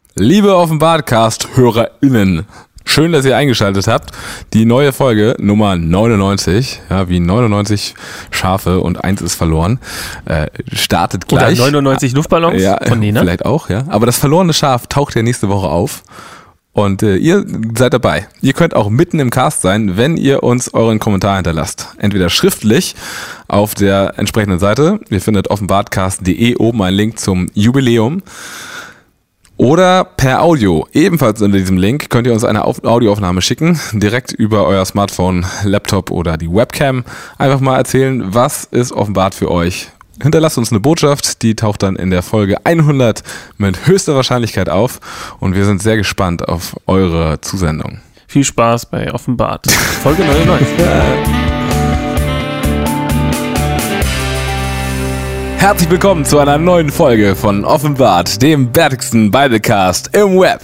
Liebe Offenbartcast-HörerInnen, schön, dass ihr eingeschaltet habt. Die neue Folge Nummer 99, ja, wie 99 Schafe und 1 ist verloren, startet gleich. Oder 99 Luftballons von Nina. Vielleicht auch, ja. Aber das verlorene Schaf taucht ja nächste Woche auf. Und ihr seid dabei. Ihr könnt auch mitten im Cast sein, wenn ihr uns euren Kommentar hinterlasst. Entweder schriftlich auf der entsprechenden Seite. Ihr findet offenbartcast.de oben einen Link zum Jubiläum. Oder per Audio. Ebenfalls unter diesem Link könnt ihr uns eine Audioaufnahme schicken. Direkt über euer Smartphone, Laptop oder die Webcam. Einfach mal erzählen, was ist Offenbart für euch. Hinterlasst uns eine Botschaft, die taucht dann in der Folge 100 mit höchster Wahrscheinlichkeit auf und wir sind sehr gespannt auf eure Zusendung. Viel Spaß bei Offenbart. Folge 99. Herzlich willkommen zu einer neuen Folge von Offenbart, dem bärtigsten Biblecast im Web.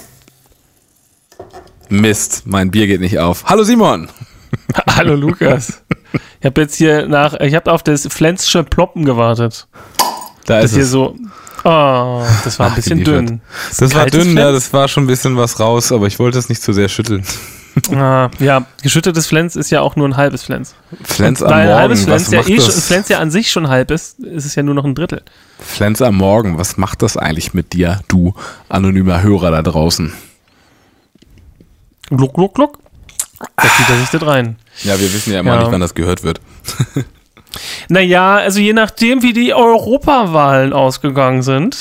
Mist, mein Bier geht nicht auf. Hallo Simon. Hallo Lukas. Ich habe jetzt ich habe auf das Flensche Ploppen gewartet. Da ist das hier es. So. Oh, das war ein bisschen dünn. Das war dünn, ja, das war schon ein bisschen was raus, aber ich wollte es nicht zu sehr schütteln. Ja, geschüttetes Flens ist ja auch nur ein halbes Flens. Flens am Morgen, ein halbes Flens was macht das? Flens ja an sich schon halb ist es ja nur noch ein Drittel. Flens am Morgen, was macht das eigentlich mit dir, du anonymer Hörer da draußen? Gluck, gluck, gluck. Da zieht er sich das rein. Ja, wir wissen ja immer nicht, wann das gehört wird. Naja, also je nachdem, wie die Europawahlen ausgegangen sind,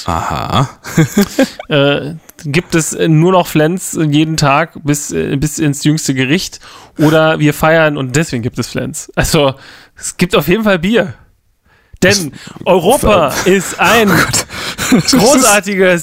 gibt es nur noch Flens jeden Tag bis ins jüngste Gericht oder wir feiern und deswegen gibt es Flens. Also es gibt auf jeden Fall Bier. Denn Europa ist ein großartiges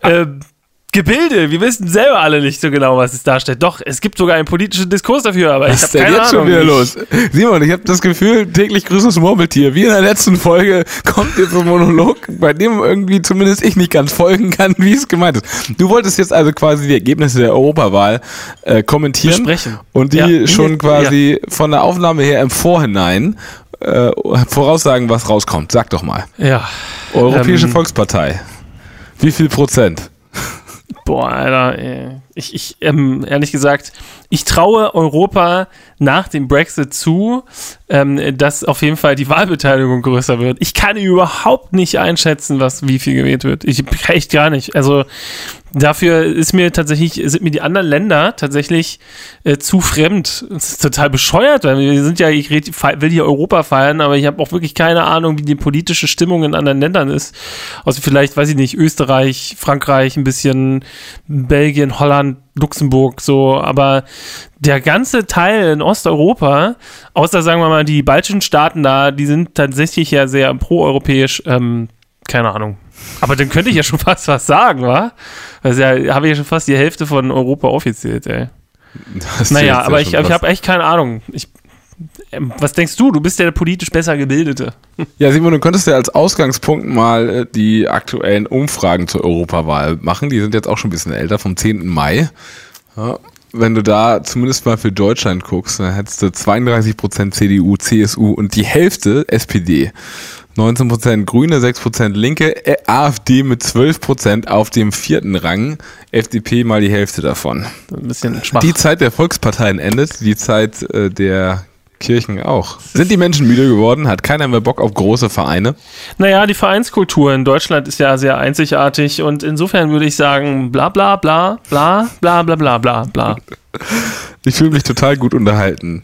Gebilde. Wir wissen selber alle nicht so genau, was es darstellt. Doch, es gibt sogar einen politischen Diskurs dafür, aber ich habe keine Ahnung. Was ist denn jetzt schon wieder los? Simon, ich habe das Gefühl, täglich grüßt das Murmeltier. Wie in der letzten Folge kommt jetzt ein Monolog, bei dem irgendwie zumindest ich nicht ganz folgen kann, wie es gemeint ist. Du wolltest jetzt also quasi die Ergebnisse der Europawahl kommentieren. Besprechen. Und die schon quasi von der Aufnahme her im Vorhinein voraussagen, was rauskommt. Sag doch mal. Ja. Europäische Volkspartei. Wie viel Prozent? Boah, Alter, ich ehrlich gesagt, ich traue Europa nach dem Brexit zu, dass auf jeden Fall die Wahlbeteiligung größer wird. Ich kann überhaupt nicht einschätzen, wie viel gewählt wird. Echt gar nicht. Also dafür sind mir die anderen Länder tatsächlich zu fremd. Das ist total bescheuert, weil wir sind ja, ich will hier Europa feiern, aber ich habe auch wirklich keine Ahnung, wie die politische Stimmung in anderen Ländern ist. Also vielleicht, weiß ich nicht, Österreich, Frankreich, ein bisschen Belgien, Holland, Luxemburg, so, aber der ganze Teil in Osteuropa, außer, sagen wir mal, die baltischen Staaten da, die sind tatsächlich ja sehr proeuropäisch, keine Ahnung. Aber dann könnte ich ja schon fast was sagen, wa? Also ja, habe ich ja schon fast die Hälfte von Europa aufgezählt, ey. Naja, aber ich habe echt keine Ahnung. Was denkst du? Du bist ja der politisch besser Gebildete. Ja, Simon, du könntest ja als Ausgangspunkt mal die aktuellen Umfragen zur Europawahl machen. Die sind jetzt auch schon ein bisschen älter, vom 10. Mai. Ja, wenn du da zumindest mal für Deutschland guckst, dann hättest du 32% CDU, CSU und die Hälfte SPD. 19% Grüne, 6% Linke, AfD mit 12% auf dem 4. Rang, FDP mal die Hälfte davon. Ein bisschen schwach. Die Zeit der Volksparteien endet, die Zeit der Kirchen auch. Sind die Menschen müde geworden? Hat keiner mehr Bock auf große Vereine? Naja, die Vereinskultur in Deutschland ist ja sehr einzigartig und insofern würde ich sagen, bla bla bla, bla bla bla bla bla bla. Ich fühle mich total gut unterhalten.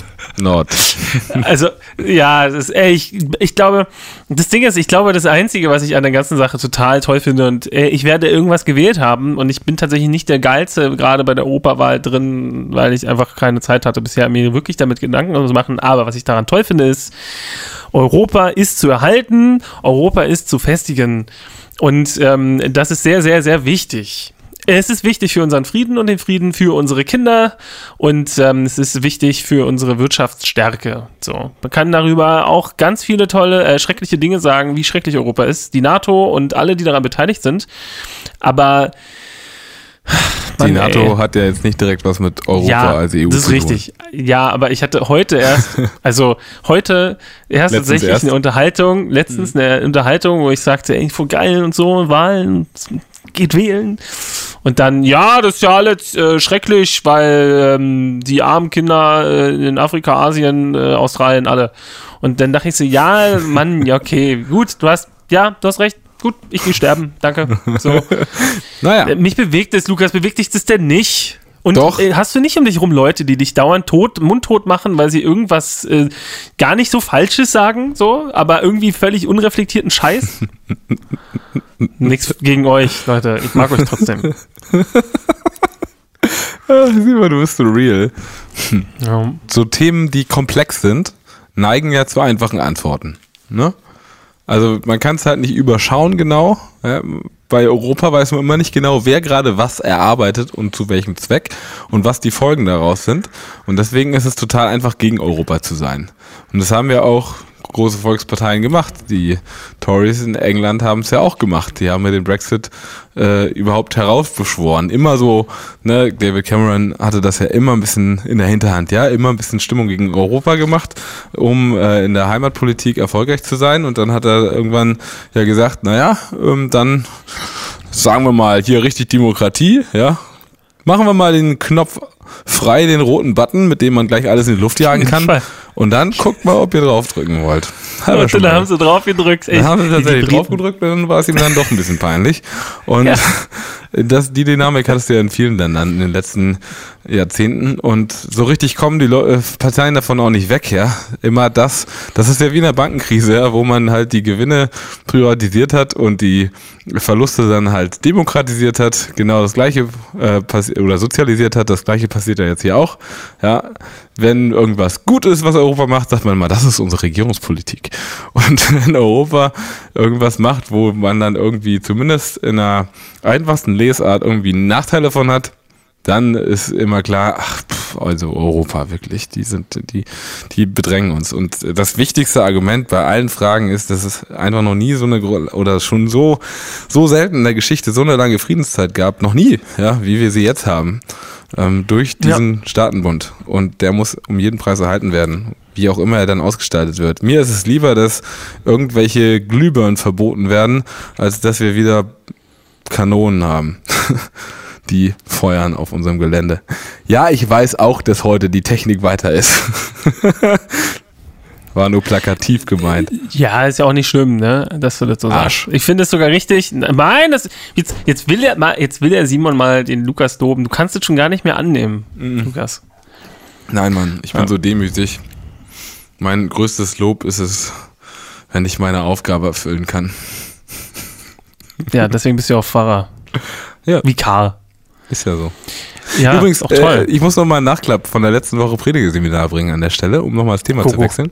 Also, ja, das ist, ich glaube, das Ding ist, das Einzige, was ich an der ganzen Sache total toll finde und ich werde irgendwas gewählt haben und ich bin tatsächlich nicht der Geilste gerade bei der Europawahl drin, weil ich einfach keine Zeit hatte bisher, mir wirklich damit Gedanken zu machen, aber was ich daran toll finde ist, Europa ist zu erhalten, Europa ist zu festigen und das ist sehr, sehr, sehr wichtig. Es ist wichtig für unseren Frieden und den Frieden für unsere Kinder und es ist wichtig für unsere Wirtschaftsstärke. So, man kann darüber auch ganz viele tolle, schreckliche Dinge sagen, wie schrecklich Europa ist, die NATO und alle, die daran beteiligt sind. Aber die NATO hat ja jetzt nicht direkt was mit Europa als EU zu tun. Das ist richtig. Ja, aber ich hatte heute erst tatsächlich eine Unterhaltung, eine Unterhaltung, wo ich sagte, ey, voll geil und so, Wahlen, geht wählen. Und dann, ja, das ist ja alles schrecklich, weil die armen Kinder in Afrika, Asien, Australien, alle. Und dann dachte ich so, ja, Mann, ja, okay, gut, du hast recht, gut, ich gehe sterben, danke. So. Naja. Mich bewegt es, Lukas, bewegt dich das denn nicht? Und Doch. Hast du nicht um dich rum Leute, die dich dauernd mundtot machen, weil sie irgendwas gar nicht so Falsches sagen, so, aber irgendwie völlig unreflektierten Scheiß? Nichts gegen euch, Leute. Ich mag euch trotzdem. Sieh mal, du bist so real. Ja. So Themen, die komplex sind, neigen ja zu einfachen Antworten. Ne? Also man kann es halt nicht überschauen genau. Ja? Bei Europa weiß man immer nicht genau, wer gerade was erarbeitet und zu welchem Zweck und was die Folgen daraus sind. Und deswegen ist es total einfach, gegen Europa zu sein. Und das haben ja auch große Volksparteien gemacht. Die Tories in England haben es ja auch gemacht. Die haben ja den Brexit überhaupt heraufbeschworen. Immer so, ne, David Cameron hatte das ja immer ein bisschen in der Hinterhand, ja, immer ein bisschen Stimmung gegen Europa gemacht, um in der Heimatpolitik erfolgreich zu sein. Und dann hat er irgendwann ja gesagt, naja, dann sagen wir mal hier richtig Demokratie, ja. Machen wir mal den Knopf frei, den roten Button, mit dem man gleich alles in die Luft jagen kann. Und dann guckt mal, ob ihr draufdrücken wollt. Und dann haben sie drauf gedrückt. Dann haben sie tatsächlich drauf gedrückt, dann war es ihm dann doch ein bisschen peinlich. Und die Dynamik hattest du ja in vielen Ländern in den letzten Jahrzehnten. Und so richtig kommen die Parteien davon auch nicht weg, ja. Immer das ist ja wie in der Bankenkrise, ja, wo man halt die Gewinne privatisiert hat und die Verluste dann halt demokratisiert hat. Genau das Gleiche oder sozialisiert hat. Das Gleiche passiert ja jetzt hier auch, ja. Wenn irgendwas gut ist, was Europa macht, sagt man mal, das ist unsere Regierungspolitik. Und wenn Europa irgendwas macht, wo man dann irgendwie zumindest in einer einfachsten Lesart irgendwie Nachteile davon hat, dann ist immer klar, also Europa wirklich, die bedrängen uns. Und das wichtigste Argument bei allen Fragen ist, dass es einfach noch nie oder schon so selten in der Geschichte so eine lange Friedenszeit gab, noch nie, ja, wie wir sie jetzt haben, durch diesen Staatenbund. Und der muss um jeden Preis erhalten werden, wie auch immer er dann ausgestaltet wird. Mir ist es lieber, dass irgendwelche Glühbirnen verboten werden, als dass wir wieder Kanonen haben. Die feuern auf unserem Gelände. Ja, ich weiß auch, dass heute die Technik weiter ist. War nur plakativ gemeint. Ja, ist ja auch nicht schlimm, ne, dass du das so sagst. Ich finde es sogar richtig. Nein, jetzt will er Simon mal den Lukas loben. Du kannst es schon gar nicht mehr annehmen, Lukas. Nein, Mann, ich bin so demütig. Mein größtes Lob ist es, wenn ich meine Aufgabe erfüllen kann. Ja, deswegen bist du auch Pfarrer. Ja. Vikar. Ist ja so. Ja, übrigens, auch toll. Ich muss noch mal einen Nachklapp von der letzten Woche Predigerseminar bringen an der Stelle, um nochmal das Thema zu wechseln.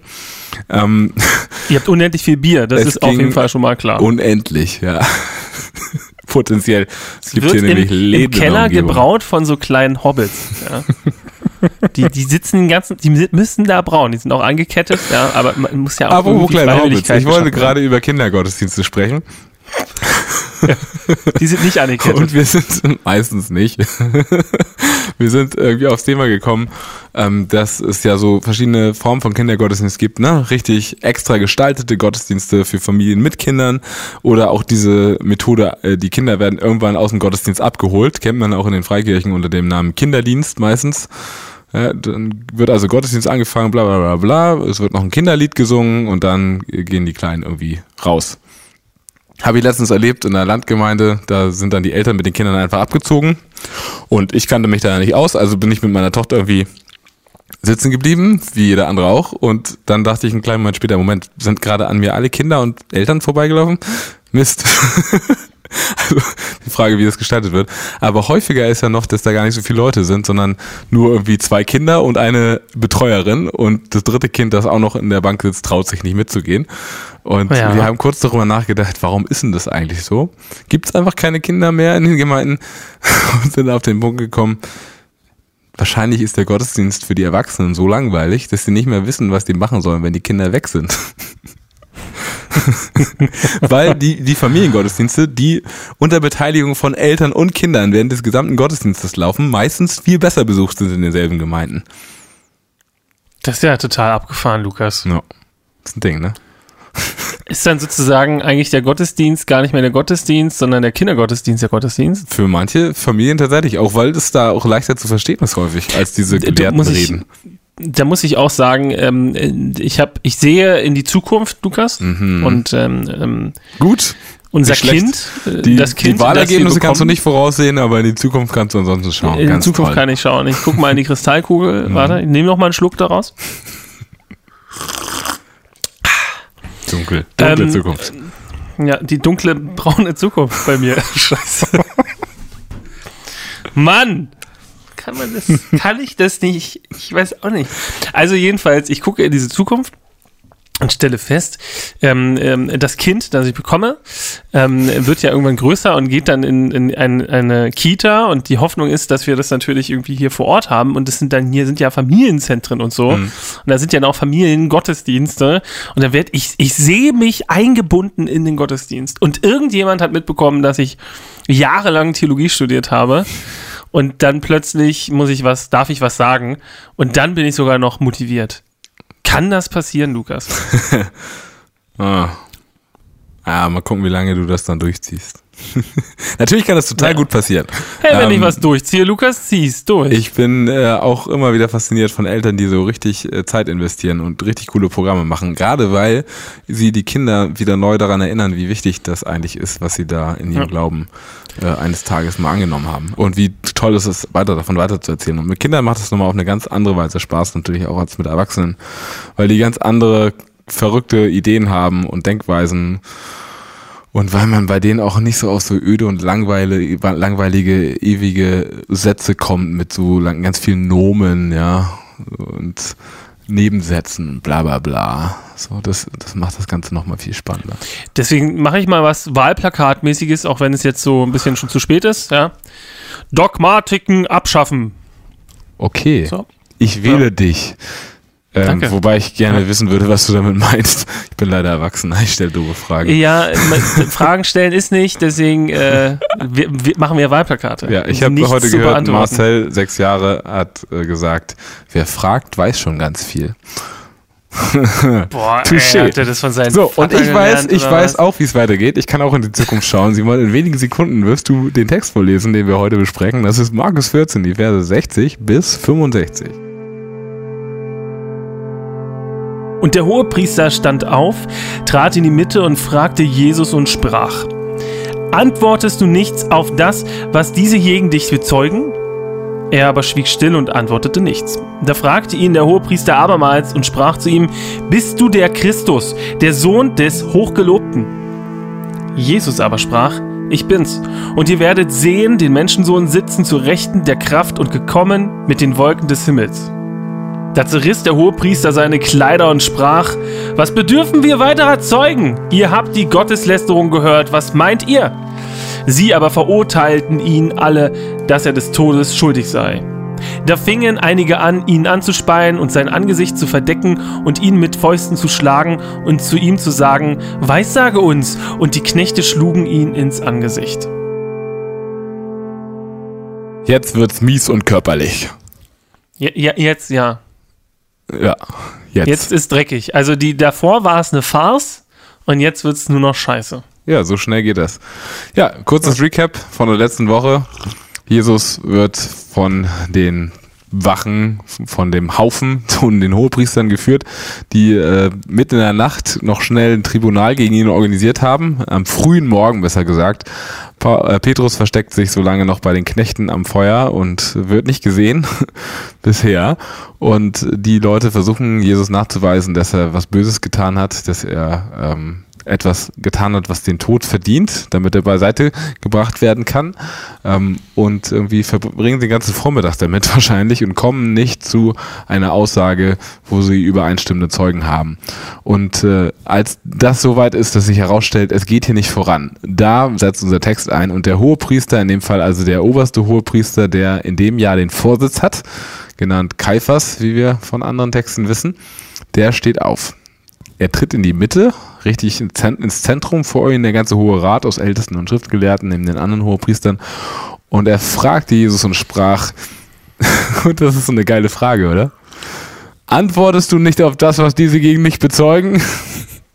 Ihr habt unendlich viel Bier, das ist auf jeden Fall schon mal klar. Unendlich, ja. Potenziell. Es gibt hier nämlich Läden im Keller gebraut von so kleinen Hobbits. Ja. Die sitzen die müssen da brauen, die sind auch angekettet, ja, aber man muss ja auch apropos kleine Hobbits, ich wollte gerade über Kindergottesdienste sprechen. Ja, die sind nicht angekettet. Und wir sind meistens nicht. Wir sind irgendwie aufs Thema gekommen, dass es ja so verschiedene Formen von Kindergottesdienst gibt, ne? Richtig extra gestaltete Gottesdienste für Familien mit Kindern oder auch diese Methode, die Kinder werden irgendwann aus dem Gottesdienst abgeholt, kennt man auch in den Freikirchen unter dem Namen Kinderdienst meistens. Ja, dann wird also Gottesdienst angefangen, bla bla bla bla, es wird noch ein Kinderlied gesungen und dann gehen die Kleinen irgendwie raus. Habe ich letztens erlebt in einer Landgemeinde, da sind dann die Eltern mit den Kindern einfach abgezogen und ich kannte mich da nicht aus, also bin ich mit meiner Tochter irgendwie sitzen geblieben, wie jeder andere auch, und dann dachte ich einen kleinen Moment später, Moment, sind gerade an mir alle Kinder und Eltern vorbeigelaufen? Mist. Also die Frage, wie das gestaltet wird. Aber häufiger ist ja noch, dass da gar nicht so viele Leute sind, sondern nur irgendwie 2 Kinder und eine Betreuerin und das 3. Kind, das auch noch in der Bank sitzt, traut sich nicht mitzugehen. Und wir haben kurz darüber nachgedacht, warum ist denn das eigentlich so? Gibt es einfach keine Kinder mehr in den Gemeinden? Und sind auf den Punkt gekommen, wahrscheinlich ist der Gottesdienst für die Erwachsenen so langweilig, dass sie nicht mehr wissen, was die machen sollen, wenn die Kinder weg sind. Weil die Familiengottesdienste, die unter Beteiligung von Eltern und Kindern während des gesamten Gottesdienstes laufen, meistens viel besser besucht sind in denselben Gemeinden. Das ist ja total abgefahren, Lukas. Ja, das ist ein Ding, ne? Ist dann sozusagen eigentlich der Gottesdienst gar nicht mehr der Gottesdienst, sondern der Kindergottesdienst der Gottesdienst? Für manche Familien tatsächlich, auch weil es da auch leichter zu verstehen ist häufig, als diese gelehrten Reden. Da muss ich auch sagen, ich sehe in die Zukunft, Lukas, und gut. Unser Kind, das Kind, die Wahlergebnisse kannst du nicht voraussehen, aber in die Zukunft kannst du ansonsten schauen. In die Zukunft kann ich schauen. Ich gucke mal in die Kristallkugel. Warte, ich nehme noch mal einen Schluck daraus. Dunkle Zukunft. Ja, die dunkle, braune Zukunft bei mir. Scheiße. Mann! Kann ich das nicht? Ich weiß auch nicht. Also jedenfalls, ich gucke in diese Zukunft und stelle fest, das Kind, das ich bekomme, wird ja irgendwann größer und geht dann in eine Kita, und die Hoffnung ist, dass wir das natürlich irgendwie hier vor Ort haben, und hier sind ja Familienzentren und so, und da sind ja auch Familiengottesdienste, und da ich sehe mich eingebunden in den Gottesdienst, und irgendjemand hat mitbekommen, dass ich jahrelang Theologie studiert habe, und dann plötzlich darf ich was sagen, und dann bin ich sogar noch motiviert. Kann das passieren, Lukas? Mal gucken, wie lange du das dann durchziehst. Natürlich kann das total gut passieren. Hey, wenn ich was durchziehe, Lukas, zieh's durch. Ich bin auch immer wieder fasziniert von Eltern, die so richtig Zeit investieren und richtig coole Programme machen. Gerade weil sie die Kinder wieder neu daran erinnern, wie wichtig das eigentlich ist, was sie da in ihrem Glauben eines Tages mal angenommen haben. Und wie toll ist es, davon weiter zu erzählen. Und mit Kindern macht es nochmal auf eine ganz andere Weise Spaß, natürlich auch als mit Erwachsenen, weil die ganz andere verrückte Ideen haben und Denkweisen. Und weil man bei denen auch nicht so auf so öde und langweilige, ewige Sätze kommt mit so ganz vielen Nomen, ja, und Nebensätzen, bla bla bla. So, das macht das Ganze nochmal viel spannender. Deswegen mache ich mal was Wahlplakatmäßiges, auch wenn es jetzt so ein bisschen schon zu spät ist, ja. Dogmatiken abschaffen. Okay, so. Ich wähle dich. Wobei ich gerne wissen würde, was du damit meinst. Ich bin leider erwachsen, ich stelle doofe Fragen. Ja, Fragen stellen ist nicht, deswegen wir machen wir Wahlplakate. Ja, ich habe heute gehört, Marcel, 6 Jahre, hat gesagt, wer fragt, weiß schon ganz viel. Boah, ey, hat er das von seinen So, und ich weiß auch, wie es weitergeht. Ich kann auch in die Zukunft schauen. Simon, in wenigen Sekunden wirst du den Text vorlesen, den wir heute besprechen. Das ist Markus 14, die Verse 60 bis 65. Und der Hohepriester stand auf, trat in die Mitte und fragte Jesus und sprach: Antwortest du nichts auf das, was diese gegen dich bezeugen? Er aber schwieg still und antwortete nichts. Da fragte ihn der Hohepriester abermals und sprach zu ihm: Bist du der Christus, der Sohn des Hochgelobten? Jesus aber sprach: Ich bin's. Und ihr werdet sehen, den Menschensohn sitzen zur Rechten der Kraft und gekommen mit den Wolken des Himmels. Da zerriss der Hohepriester seine Kleider und sprach: Was bedürfen wir weiterer Zeugen? Ihr habt die Gotteslästerung gehört, was meint ihr? Sie aber verurteilten ihn alle, dass er des Todes schuldig sei. Da fingen einige an, ihn anzuspeien und sein Angesicht zu verdecken und ihn mit Fäusten zu schlagen und zu ihm zu sagen: Weissage uns! Und die Knechte schlugen ihn ins Angesicht. Jetzt wird's mies und körperlich. Jetzt. Ja, jetzt. Jetzt ist dreckig. Also davor war es eine Farce und jetzt wird's nur noch scheiße. Ja, so schnell geht das. Ja, kurzes Recap von der letzten Woche. Jesus wird von den Wachen, von dem Haufen zu den Hohepriestern geführt, die mitten in der Nacht noch schnell ein Tribunal gegen ihn organisiert haben. Am frühen Morgen, besser gesagt. Petrus versteckt sich so lange noch bei den Knechten am Feuer und wird nicht gesehen bisher. Und die Leute versuchen, Jesus nachzuweisen, dass er was Böses getan hat, dass er etwas getan hat, was den Tod verdient, damit er beiseite gebracht werden kann. Und irgendwie verbringen den ganzen Vormittag damit wahrscheinlich und kommen nicht zu einer Aussage, wo sie übereinstimmende Zeugen haben. Und als das soweit ist, dass sich herausstellt, es geht hier nicht voran, da setzt unser Text ein und der Hohepriester, in dem Fall also der oberste Hohepriester, der in dem Jahr den Vorsitz hat, genannt Kaiphas, wie wir von anderen Texten wissen, der steht auf. Er tritt in die Mitte, richtig ins Zentrum, vor ihm der ganze Hohe Rat aus Ältesten und Schriftgelehrten, neben den anderen Hohepriestern. Und er fragte Jesus und sprach, und das ist so eine geile Frage, oder? Antwortest du nicht auf das, was diese gegen mich bezeugen?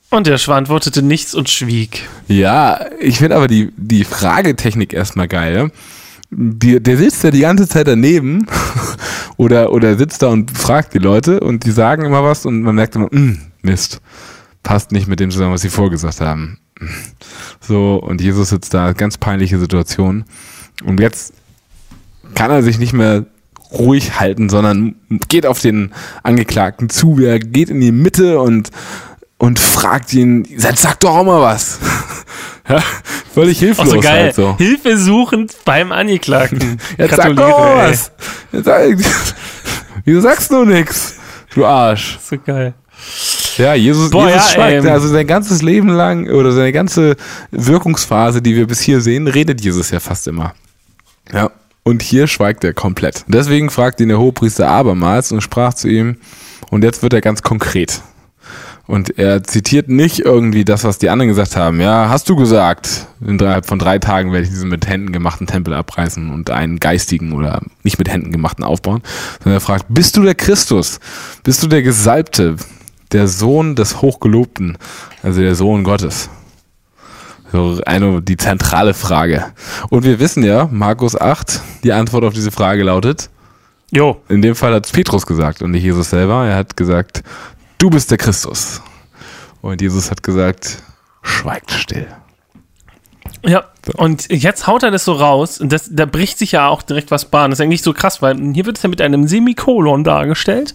Und der Schwan antwortete nichts und schwieg. Ja, ich finde aber die Fragetechnik erstmal geil. Der sitzt ja die ganze Zeit daneben oder sitzt da und fragt die Leute und die sagen immer was und man merkt immer, Mist, passt nicht mit dem zusammen, was sie vorgesagt haben. So, und Jesus sitzt da, ganz peinliche Situation. Und jetzt kann er sich nicht mehr ruhig halten, sondern geht auf den Angeklagten zu, er geht in die Mitte und fragt ihn, sag doch auch mal was. Ja, völlig hilflos. Auch so geil. Halt so. Hilfe suchend beim Angeklagten. Jetzt sag doch mal was. Wieso sagst du nix, du Arsch? So geil. Ja, Jesus schweigt. Also sein ganzes Leben lang oder seine ganze Wirkungsphase, die wir bis hier sehen, redet Jesus ja fast immer. Ja. Und hier schweigt er komplett. Deswegen fragt ihn der Hohepriester abermals und sprach zu ihm, und jetzt wird er ganz konkret. Und er zitiert nicht irgendwie das, was die anderen gesagt haben. Ja, hast du gesagt, innerhalb von 3 Tagen werde ich diesen mit Händen gemachten Tempel abreißen und einen geistigen oder nicht mit Händen gemachten aufbauen. Sondern er fragt, bist du der Christus? Bist du der Gesalbte? Der Sohn des Hochgelobten? Also der Sohn Gottes? So die zentrale Frage. Und wir wissen ja, Markus 8, die Antwort auf diese Frage lautet, in dem Fall hat es Petrus gesagt und nicht Jesus selber. Er hat gesagt, du bist der Christus. Und Jesus hat gesagt, schweigt still. Ja, so. Und jetzt haut er das so raus und da bricht sich ja auch direkt was Bahn. Das ist eigentlich so krass, weil hier wird es ja mit einem Semikolon dargestellt.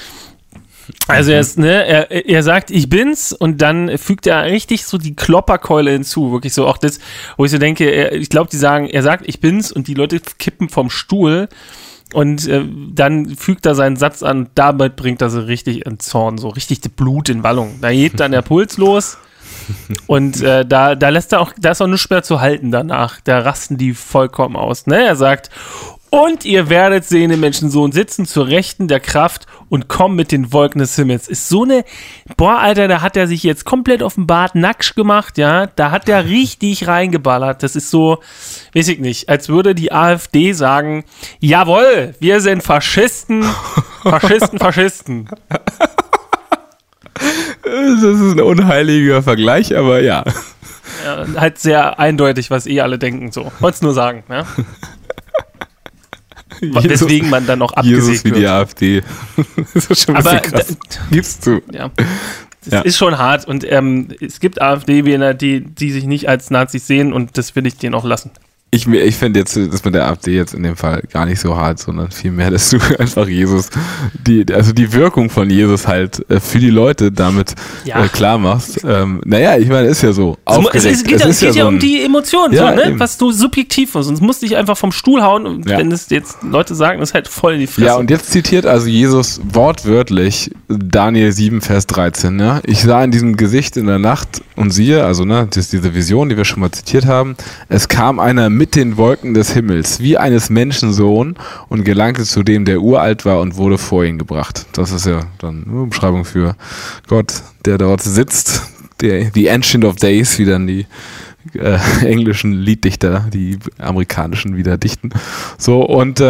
Also er sagt, ich bin's, und dann fügt er richtig so die Klopperkeule hinzu. Wirklich so auch das, wo ich so denke, ich glaube, die sagen, er sagt, ich bin's, und die Leute kippen vom Stuhl. Und dann fügt er seinen Satz an, damit bringt er sie richtig in Zorn, so richtig das Blut in Wallung. Da hebt dann der Puls los und da ist auch nichts mehr zu halten danach. Da rasten die vollkommen aus. Ne? Er sagt, und ihr werdet sehen, den Menschensohn sitzen zur Rechten der Kraft und kommen mit den Wolken des Himmels. Ist so eine, Alter, da hat er sich jetzt komplett offenbart nackt gemacht, ja, da hat er richtig reingeballert. Das ist so, weiß ich nicht, als würde die AfD sagen, jawohl, wir sind Faschisten. Das ist ein unheiliger Vergleich, aber ja. Ja, halt sehr eindeutig, was alle denken, so. Wollte es nur sagen, ja. Weswegen man dann auch abgesägt Jesus wie wird. Die AfD. Das ist schon ein bisschen krass. Gibst du. Ja. Das ist schon hart, und es gibt AfD-Wähler, die sich nicht als Nazis sehen, und das will ich denen auch lassen. Ich finde jetzt das mit der AfD jetzt in dem Fall gar nicht so hart, sondern vielmehr, dass du einfach Jesus, die Wirkung von Jesus halt für die Leute damit klar machst. Naja, ich meine, ist ja so. Es geht ja um die Emotionen, ja, so, ne? Was du subjektiv hast. Sonst musst du dich einfach vom Stuhl hauen, und wenn es jetzt Leute sagen, das ist halt voll in die Fresse. Ja, und jetzt zitiert also Jesus wortwörtlich Daniel 7, Vers 13. Ja? Ich sah in diesem Gesicht in der Nacht und siehe, also das ist diese Vision, die wir schon mal zitiert haben, es kam einer mit den Wolken des Himmels, wie eines Menschensohn, und gelangte zu dem, der uralt war, und wurde vor ihn gebracht. Das ist ja dann eine Beschreibung für Gott, der dort sitzt, die Ancient of Days, wie dann die englischen Lieddichter, die amerikanischen wieder dichten. So, und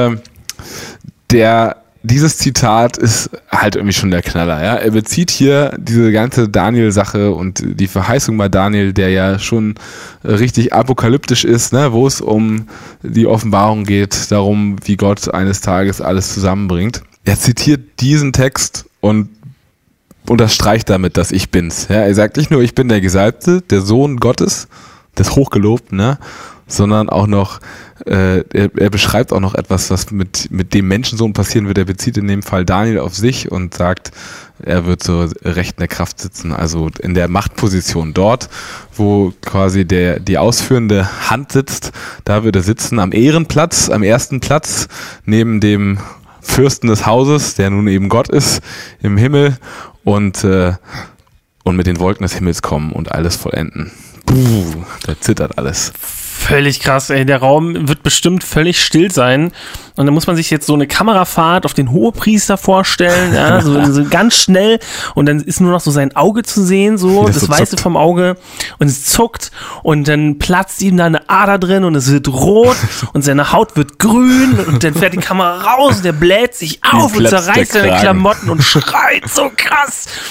dieses Zitat ist halt irgendwie schon der Knaller, ja. Er bezieht hier diese ganze Daniel-Sache und die Verheißung bei Daniel, der ja schon richtig apokalyptisch ist, ne, wo es um die Offenbarung geht, darum, wie Gott eines Tages alles zusammenbringt. Er zitiert diesen Text und unterstreicht damit, dass ich bin's. Ja, er sagt nicht nur, ich bin der Gesalbte, der Sohn Gottes, des Hochgelobten, ne, sondern auch noch, er beschreibt auch noch etwas, was mit dem Menschensohn passieren wird. Er bezieht in dem Fall Daniel auf sich und sagt, er wird zur Rechten der Kraft sitzen, also in der Machtposition dort, wo quasi die ausführende Hand sitzt, da wird er sitzen am Ehrenplatz, am ersten Platz, neben dem Fürsten des Hauses, der nun eben Gott ist, im Himmel, und mit den Wolken des Himmels kommen und alles vollenden. Da zittert alles. Völlig krass, ey. Der Raum wird bestimmt völlig still sein. Und dann muss man sich jetzt so eine Kamerafahrt auf den Hohepriester vorstellen, ja, so ganz schnell. Und dann ist nur noch so sein Auge zu sehen, so das so Weiße vom Auge. Und es zuckt. Und dann platzt ihm da eine Ader drin und es wird rot. Und seine Haut wird grün. Und dann fährt die Kamera raus und der bläht sich auf und zerreißt seine Klamotten und schreit so krass.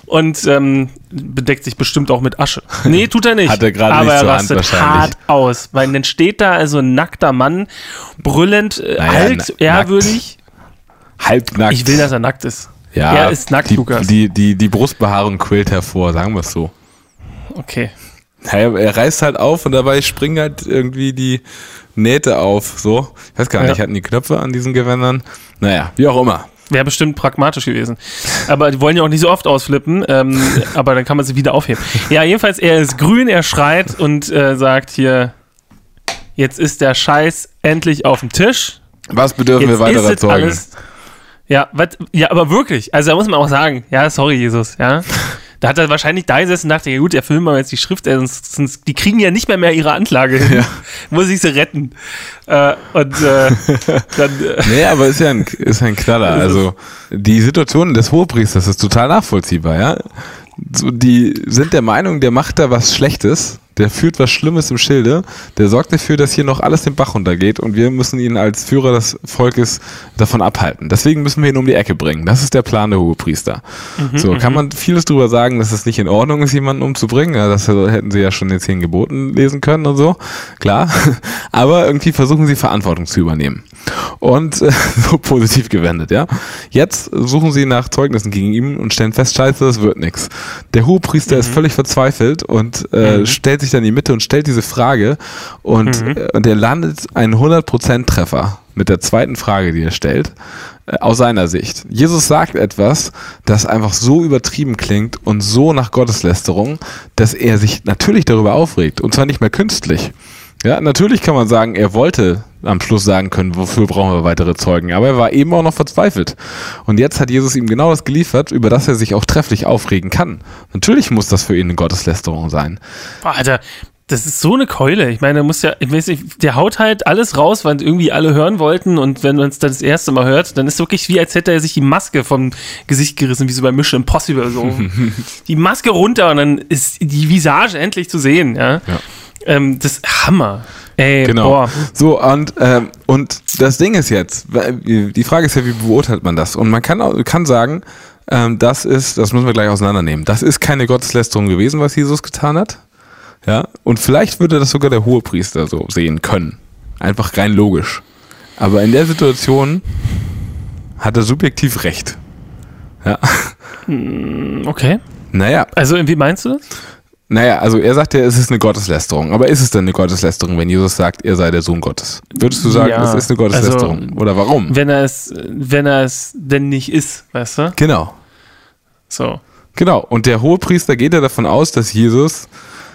und bedeckt sich bestimmt auch mit Asche. Nee, tut er nicht. Hat er gerade aber nicht er zur Hand rastet wahrscheinlich. hart aus, weil dann steht da also ein nackter Mann, brüllend, ehrwürdig. Halbnackt. Ich will, dass er nackt ist. Ja, er ist nackt, Lukas. Die Brustbehaarung quillt hervor, sagen wir es so. Okay. Naja, er reißt halt auf und dabei springen halt irgendwie die Nähte auf, so. Ich weiß gar nicht, hatten die Knöpfe an diesen Gewändern? Naja, wie auch immer. Wäre bestimmt pragmatisch gewesen. Aber die wollen ja auch nicht so oft ausflippen, aber dann kann man sie wieder aufheben. Ja, jedenfalls, er ist grün, er schreit und sagt hier, jetzt ist der Scheiß endlich auf dem Tisch. Was bedürfen wir weiterer Zeugen? Ja, aber wirklich, also da muss man auch sagen, ja, sorry, Jesus, ja. Da hat er wahrscheinlich da gesessen und dachte, ja gut, erfüllen wir jetzt die Schrift, sonst die kriegen ja nicht mehr ihre Anklage hin. Ja. Muss ich sie retten. Dann. Nee, aber ist ja ein Knaller. Also die Situation des Hohepriesters ist total nachvollziehbar, ja. So, die sind der Meinung, der macht da was Schlechtes, der führt was Schlimmes im Schilde, der sorgt dafür, dass hier noch alles den Bach runtergeht und wir müssen ihn als Führer des Volkes davon abhalten. Deswegen müssen wir ihn um die Ecke bringen. Das ist der Plan der Hohepriester. So, kann man vieles drüber sagen, dass es nicht in Ordnung ist, jemanden umzubringen. Ja, das hätten sie ja schon in den 10 Geboten lesen können und so. Klar. Aber irgendwie versuchen sie Verantwortung zu übernehmen. Und so positiv gewendet, ja. Jetzt suchen sie nach Zeugnissen gegen ihn und stellen fest, scheiße, das wird nichts. Der Hohepriester ist völlig verzweifelt und stellt sich dann in die Mitte und stellt diese Frage und er landet einen 100% Treffer mit der zweiten Frage, die er stellt, aus seiner Sicht. Jesus sagt etwas, das einfach so übertrieben klingt und so nach Gotteslästerung, dass er sich natürlich darüber aufregt und zwar nicht mehr künstlich. Ja, natürlich kann man sagen, er wollte am Schluss sagen können, wofür brauchen wir weitere Zeugen, aber er war eben auch noch verzweifelt. Und jetzt hat Jesus ihm genau das geliefert, über das er sich auch trefflich aufregen kann. Natürlich muss das für ihn eine Gotteslästerung sein. Boah, Alter, das ist so eine Keule. Ich meine, der muss ja, ich weiß nicht, der haut halt alles raus, was irgendwie alle hören wollten und wenn man es dann das erste Mal hört, dann ist es wirklich wie, als hätte er sich die Maske vom Gesicht gerissen, wie so bei Mission Impossible, so. Die Maske runter und dann ist die Visage endlich zu sehen, ja. Das ist Hammer. Ey, genau. Boah. So, und das Ding ist jetzt, die Frage ist ja, wie beurteilt man das? Und man kann sagen, das müssen wir gleich auseinandernehmen. Das ist keine Gotteslästerung gewesen, was Jesus getan hat. Ja, und vielleicht würde das sogar der Hohepriester so sehen können. Einfach rein logisch. Aber in der Situation hat er subjektiv recht. Ja. Okay. Naja. Also, wie meinst du das? Naja, also er sagt ja, es ist eine Gotteslästerung. Aber ist es denn eine Gotteslästerung, wenn Jesus sagt, er sei der Sohn Gottes? Würdest du sagen, es ist eine Gotteslästerung? Also, oder warum? Wenn er es denn nicht ist, weißt du? Genau. So. Genau. Und der Hohepriester geht ja davon aus, dass Jesus,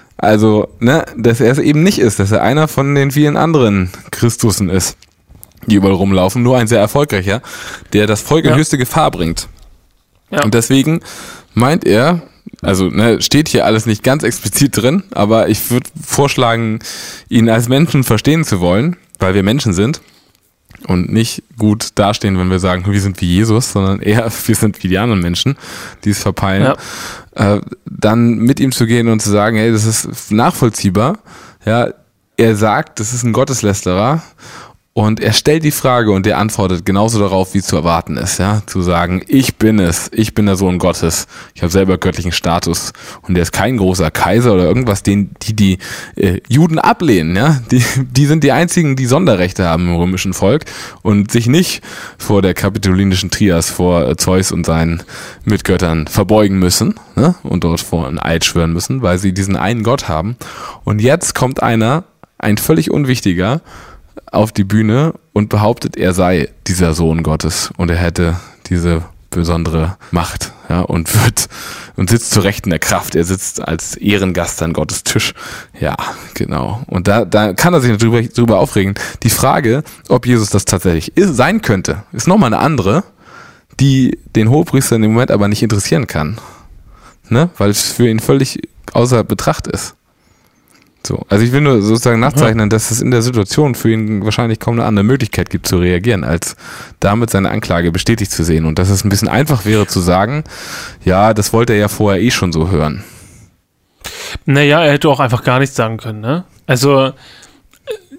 dass er es eben nicht ist, dass er einer von den vielen anderen Christusen ist, die überall rumlaufen, nur ein sehr erfolgreicher, der das Volk in höchste Gefahr bringt. Ja. Und deswegen meint er, steht hier alles nicht ganz explizit drin, aber ich würde vorschlagen, ihn als Menschen verstehen zu wollen, weil wir Menschen sind und nicht gut dastehen, wenn wir sagen, wir sind wie Jesus, sondern eher, wir sind wie die anderen Menschen, die es verpeilen. Ja. Dann mit ihm zu gehen und zu sagen, hey, das ist nachvollziehbar. Ja, er sagt, das ist ein Gotteslästerer. Und er stellt die Frage und er antwortet genauso darauf, wie zu erwarten ist, ja, zu sagen, ich bin der Sohn Gottes, ich habe selber göttlichen Status und er ist kein großer Kaiser oder irgendwas, die Juden ablehnen, ja, die sind die einzigen, die Sonderrechte haben im römischen Volk und sich nicht vor der kapitolinischen Trias, vor Zeus und seinen Mitgöttern verbeugen müssen, ne, und dort vor einen Eid schwören müssen, weil sie diesen einen Gott haben. Und jetzt kommt ein völlig unwichtiger, auf die Bühne und behauptet, er sei dieser Sohn Gottes und er hätte diese besondere Macht, ja, und sitzt zu Rechten der Kraft. Er sitzt als Ehrengast an Gottes Tisch. Ja, genau. Und da kann er sich drüber aufregen. Die Frage, ob Jesus das tatsächlich sein könnte, ist nochmal eine andere, die den Hohepriester in dem Moment aber nicht interessieren kann, ne, weil es für ihn völlig außer Betracht ist. So, also ich will nur sozusagen nachzeichnen, dass es in der Situation für ihn wahrscheinlich kaum eine andere Möglichkeit gibt zu reagieren, als damit seine Anklage bestätigt zu sehen und dass es ein bisschen einfach wäre zu sagen, ja, das wollte er ja vorher schon so hören. Naja, er hätte auch einfach gar nichts sagen können, ne? Also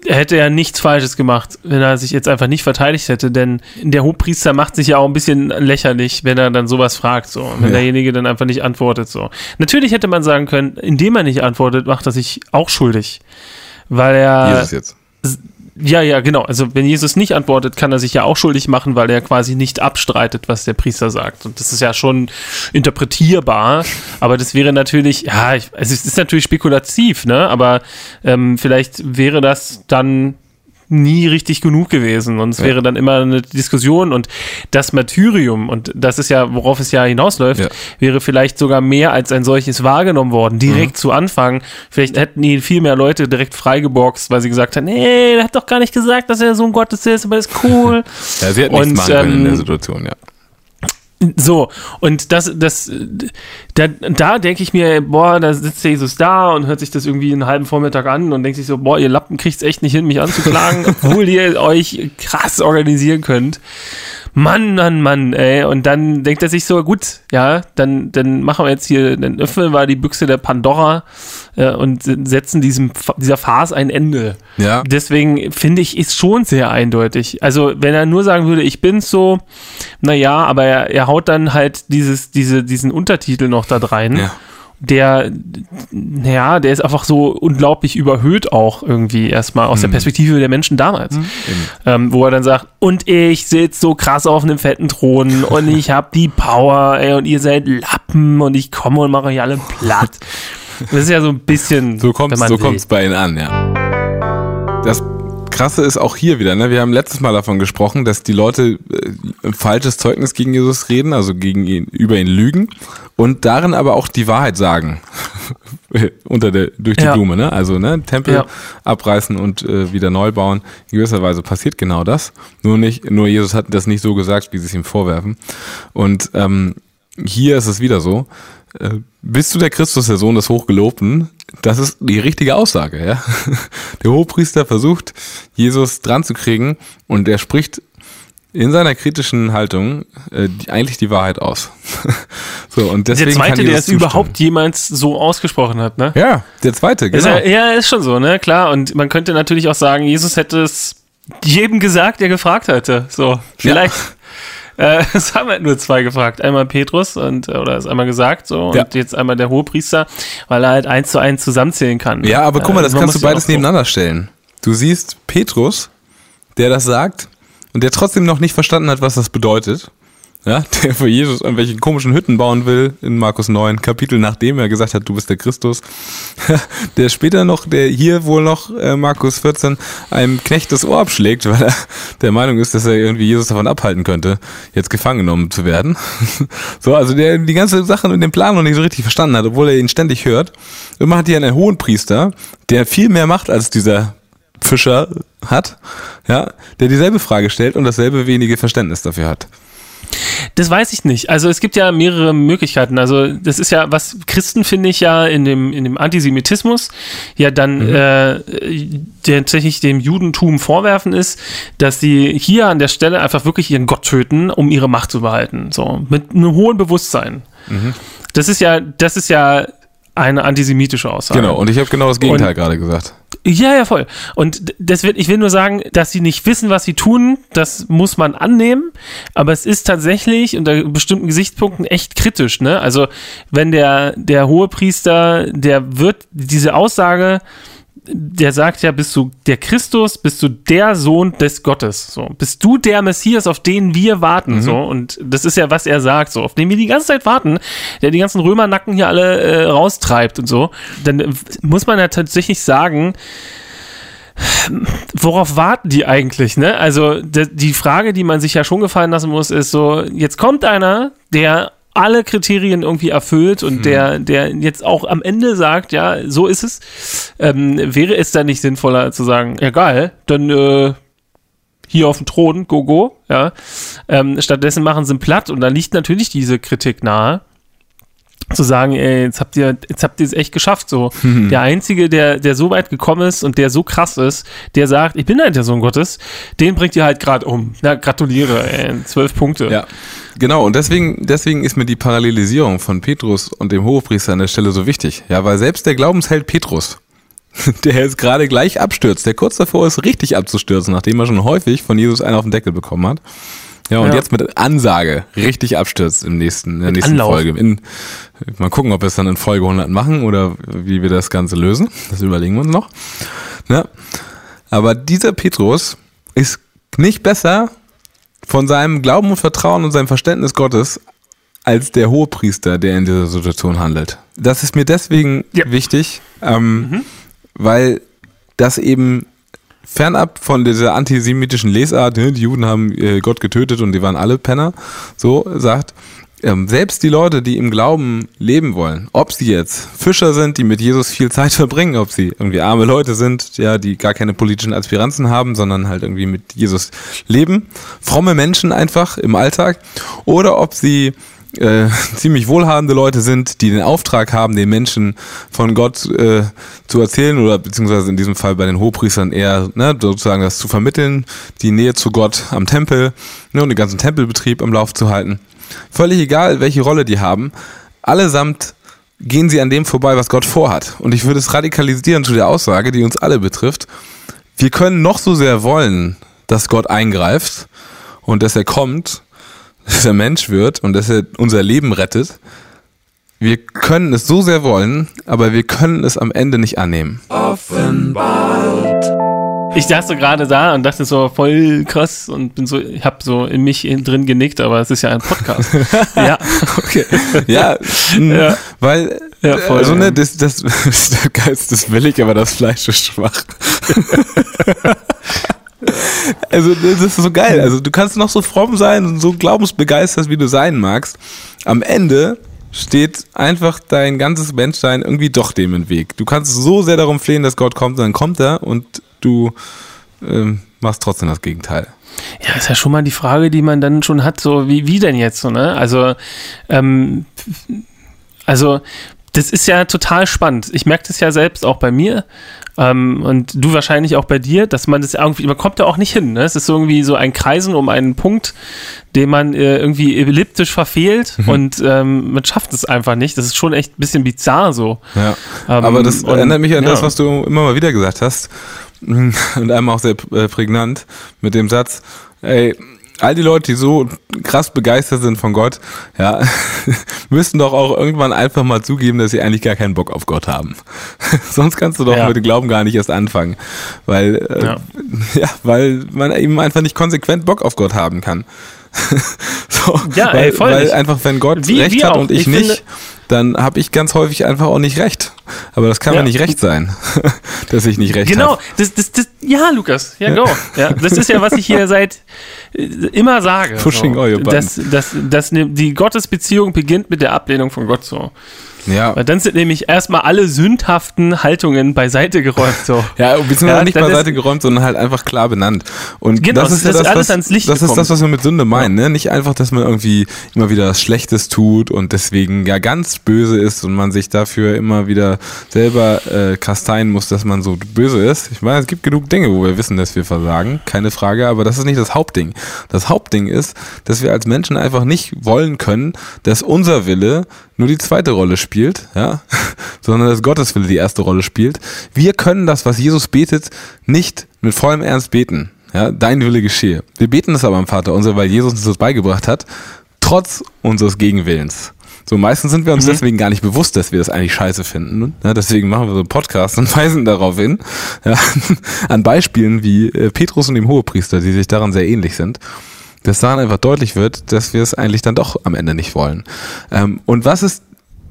er hätte ja nichts Falsches gemacht, wenn er sich jetzt einfach nicht verteidigt hätte, denn der Hochpriester macht sich ja auch ein bisschen lächerlich, wenn er dann sowas fragt, so, wenn derjenige dann einfach nicht antwortet, so. Natürlich hätte man sagen können, indem er nicht antwortet, macht er sich auch schuldig, weil er... Jesus jetzt. Ja, genau. Also wenn Jesus nicht antwortet, kann er sich ja auch schuldig machen, weil er quasi nicht abstreitet, was der Priester sagt. Und das ist ja schon interpretierbar, aber das wäre natürlich, es ist natürlich spekulativ, ne? Aber vielleicht wäre das dann nie richtig genug gewesen und es wäre dann immer eine Diskussion und das Martyrium, und das ist ja, worauf es ja hinausläuft, wäre vielleicht sogar mehr als ein solches wahrgenommen worden, direkt zu Anfang. Vielleicht hätten ihn viel mehr Leute direkt freigeboxt, weil sie gesagt haben, nee, der hat doch gar nicht gesagt, dass er der Sohn Gottes ist, aber ist cool. Ja, sie hätten nichts machen können in der Situation, So, und da denke ich mir, boah, da sitzt Jesus da und hört sich das irgendwie einen halben Vormittag an und denkt sich so, boah, ihr Lappen kriegt's echt nicht hin, mich anzuklagen, obwohl ihr euch krass organisieren könnt. Mann, ey. Und dann denkt er sich so, gut, ja, dann machen wir jetzt hier, dann öffnen wir die Büchse der Pandora und setzen dieser Farce ein Ende. Ja. Deswegen finde ich, ist schon sehr eindeutig. Also, wenn er nur sagen würde, ich bin's so, naja, aber er haut dann halt diesen Untertitel noch da rein. Ja. Der ist einfach so unglaublich überhöht auch irgendwie erstmal aus der Perspektive der Menschen damals. Wo er dann sagt, und ich sitze so krass auf einem fetten Thron und ich habe die Power, ey, und ihr seid Lappen und ich komme und mache euch alle platt. Das ist ja so ein bisschen... So kommt's bei ihnen an, ja. Das Krasse ist auch hier wieder, ne? Wir haben letztes Mal davon gesprochen, dass die Leute ein falsches Zeugnis gegen Jesus reden, also über ihn lügen und darin aber auch die Wahrheit sagen. Durch die Blume, ne? Also, ne? Tempel abreißen und wieder neu bauen. In gewisser Weise passiert genau das. Nur Jesus hat das nicht so gesagt, wie sie es ihm vorwerfen. Und hier ist es wieder so. Bist du der Christus, der Sohn des Hochgelobten? Das ist die richtige Aussage, ja. Der Hochpriester versucht, Jesus dran zu kriegen und er spricht in seiner kritischen Haltung eigentlich die Wahrheit aus. So, und deswegen der Zweite, der es überhaupt jemals so ausgesprochen hat, ne? Ja, der Zweite, genau. Ist schon so, ne? Klar, und man könnte natürlich auch sagen, Jesus hätte es jedem gesagt, der gefragt hätte. So, vielleicht... Es haben halt nur zwei gefragt. Einmal Petrus oder ist einmal gesagt so und jetzt einmal der Hohepriester, weil er halt 1:1 zusammenzählen kann. Ja, aber guck mal, das kannst du beides nebeneinander stellen. Du siehst Petrus, der das sagt und der trotzdem noch nicht verstanden hat, was das bedeutet. Ja, der für Jesus irgendwelche komischen Hütten bauen will in Markus 9, Kapitel, nachdem er gesagt hat, du bist der Christus. Der später noch, der hier wohl noch, Markus 14, einem Knecht das Ohr abschlägt, weil er der Meinung ist, dass er irgendwie Jesus davon abhalten könnte, jetzt gefangen genommen zu werden. So, also der die ganze Sache und den Plan noch nicht so richtig verstanden hat, obwohl er ihn ständig hört. Immer hat hier einen Hohenpriester, der viel mehr macht als dieser Fischer hat, ja, der dieselbe Frage stellt und dasselbe wenige Verständnis dafür hat. Das weiß ich nicht. Also es gibt ja mehrere Möglichkeiten. Also das ist ja, was Christen, finde ich, ja in dem Antisemitismus ja dann tatsächlich dem Judentum vorwerfen ist, dass sie hier an der Stelle einfach wirklich ihren Gott töten, um ihre Macht zu behalten. So, mit einem hohen Bewusstsein. Das ist ja eine antisemitische Aussage. Genau, und ich habe genau das Gegenteil gerade gesagt. Ja, voll. Und ich will nur sagen, dass sie nicht wissen, was sie tun, das muss man annehmen, aber es ist tatsächlich unter bestimmten Gesichtspunkten echt kritisch, ne? Also, wenn der Hohepriester, der wird diese Aussage, der sagt ja, bist du der Christus, bist du der Sohn des Gottes, so. Bist du der Messias, auf den wir warten, so. Und das ist ja, was er sagt, so. Auf den wir die ganze Zeit warten, der die ganzen Römernacken hier alle raustreibt und so. Dann muss man ja tatsächlich sagen, worauf warten die eigentlich, ne? Also, die Frage, die man sich ja schon gefallen lassen muss, ist so, jetzt kommt einer, der alle Kriterien irgendwie erfüllt und der jetzt auch am Ende sagt, ja, so ist es, wäre es dann nicht sinnvoller zu sagen, ja geil, dann hier auf dem Thron, go, ja. Stattdessen machen sie ihn platt und da liegt natürlich diese Kritik nahe, zu sagen, ey, jetzt habt ihr es echt geschafft, so. Der Einzige, der so weit gekommen ist und der so krass ist, der sagt, ich bin halt der Sohn Gottes, den bringt ihr halt gerade um. Ja, gratuliere, ey, 12 Punkte. Ja, genau, und deswegen ist mir die Parallelisierung von Petrus und dem Hohepriester an der Stelle so wichtig. Ja, weil selbst der Glaubensheld Petrus, der jetzt gerade gleich abstürzt, der kurz davor ist, richtig abzustürzen, nachdem er schon häufig von Jesus einen auf den Deckel bekommen hat. Ja, und jetzt mit Ansage richtig abstürzt in der nächsten Folge. Mal gucken, ob wir es dann in Folge 100 machen oder wie wir das Ganze lösen. Das überlegen wir uns noch. Ja. Aber dieser Petrus ist nicht besser von seinem Glauben und Vertrauen und seinem Verständnis Gottes als der Hohepriester, der in dieser Situation handelt. Das ist mir deswegen wichtig, weil das eben fernab von dieser antisemitischen Lesart, die Juden haben Gott getötet und die waren alle Penner, so sagt, selbst die Leute, die im Glauben leben wollen, ob sie jetzt Fischer sind, die mit Jesus viel Zeit verbringen, ob sie irgendwie arme Leute sind, ja, die gar keine politischen Aspiranzen haben, sondern halt irgendwie mit Jesus leben, fromme Menschen einfach im Alltag, oder ob sie ziemlich wohlhabende Leute sind, die den Auftrag haben, den Menschen von Gott zu erzählen oder beziehungsweise in diesem Fall bei den Hohepriestern eher sozusagen das zu vermitteln, die Nähe zu Gott am Tempel und den ganzen Tempelbetrieb am Lauf zu halten. Völlig egal, welche Rolle die haben, allesamt gehen sie an dem vorbei, was Gott vorhat. Und ich würde es radikalisieren zu der Aussage, die uns alle betrifft. Wir können noch so sehr wollen, dass Gott eingreift und dass er kommt, dass er Mensch wird und dass er unser Leben rettet. Wir können es so sehr wollen, aber wir können es am Ende nicht annehmen. Offenbart. Ich saß so gerade da und dachte so, voll krass und ich habe so in mich drin genickt, aber es ist ja ein Podcast. Ja. Okay. Ja, weil, voll, also das der Geist ist willig, aber das Fleisch ist schwach. Also das ist so geil. Also du kannst noch so fromm sein und so glaubensbegeistert, wie du sein magst. Am Ende steht einfach dein ganzes Menschsein irgendwie doch dem im Weg. Du kannst so sehr darum flehen, dass Gott kommt, dann kommt er und du machst trotzdem das Gegenteil. Ja, ist ja schon mal die Frage, die man dann schon hat, so wie denn jetzt so, ne? Also das ist ja total spannend. Ich merke das ja selbst auch bei mir und du wahrscheinlich auch bei dir, dass man das irgendwie, man kommt da auch nicht hin. Ne? Es ist irgendwie so ein Kreisen um einen Punkt, den man irgendwie elliptisch verfehlt und man schafft es einfach nicht. Das ist schon echt ein bisschen bizarr so. Ja, aber das erinnert mich an das, was du immer mal wieder gesagt hast und einmal auch sehr prägnant mit dem Satz, ey, all die Leute, die so krass begeistert sind von Gott, ja, müssten doch auch irgendwann einfach mal zugeben, dass sie eigentlich gar keinen Bock auf Gott haben. Sonst kannst du doch mit dem Glauben gar nicht erst anfangen, weil weil man eben einfach nicht konsequent Bock auf Gott haben kann. So, weil einfach, wenn Gott recht hat und ich nicht, dann habe ich ganz häufig einfach auch nicht recht. Aber das kann ja nicht recht sein, dass ich nicht recht habe. Genau, ja, Lukas, ja, go. Ja, das ist ja, was ich hier seit immer sage. Pushing all your buttons. Dass die Gottesbeziehung beginnt mit der Ablehnung von Gott so. Ja. Weil dann sind nämlich erstmal alle sündhaften Haltungen beiseite geräumt. So. Ja, beziehungsweise nicht beiseite geräumt, sondern halt einfach klar benannt. Und genau, das ist alles was, ans Licht das ist das, was wir mit Sünde meinen. Ne? Nicht einfach, dass man irgendwie immer wieder was Schlechtes tut und deswegen ja ganz böse ist und man sich dafür immer wieder selber kasteien muss, dass man so böse ist. Ich meine, es gibt genug Dinge, wo wir wissen, dass wir versagen, keine Frage, aber das ist nicht das Hauptding. Das Hauptding ist, dass wir als Menschen einfach nicht wollen können, dass unser Wille nur die zweite Rolle spielt, ja, sondern dass Gottes Wille die erste Rolle spielt. Wir können das, was Jesus betet, nicht mit vollem Ernst beten. Ja, dein Wille geschehe. Wir beten das aber am Vater unser, weil Jesus uns das beigebracht hat, trotz unseres Gegenwillens. So, meistens sind wir uns deswegen gar nicht bewusst, dass wir das eigentlich scheiße finden. Ja, deswegen machen wir so einen Podcast und weisen darauf hin, ja, an Beispielen wie Petrus und dem Hohepriester, die sich daran sehr ähnlich sind, dass daran einfach deutlich wird, dass wir es eigentlich dann doch am Ende nicht wollen. Und was ist